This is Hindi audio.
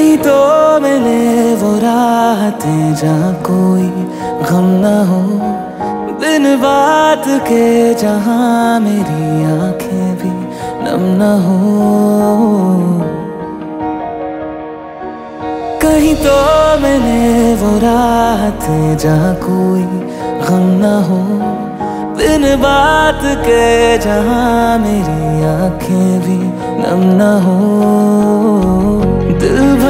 कहीं तो मिले वो रातें जहाँ कोई गम ना हो, बिन बात के जहाँ मेरी आंखें भी नम ना हो। कहीं तो मिले वो रातें जहाँ कोई गम ना हो, बिन बात के जहाँ मेरी आंखें भी नम ना हो। दिल